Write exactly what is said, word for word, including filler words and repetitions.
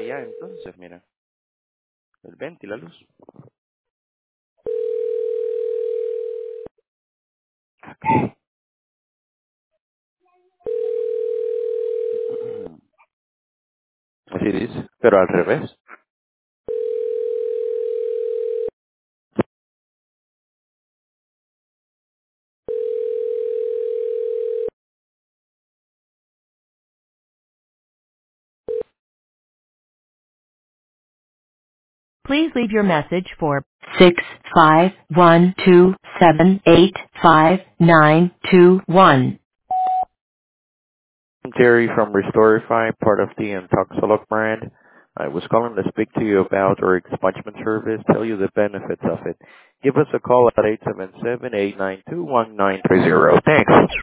allá entonces, mira. El veinte y la luz. Ok. Así dice, pero al revés. Please leave your message for six five one two seven eight five nine two one. Jerry from Restorify, part of the Intoxilog brand. I was calling to speak to you about our expungement service, tell you the benefits of it. Give us a call at eight seven seven, eight nine two, one nine three zero. Thanks.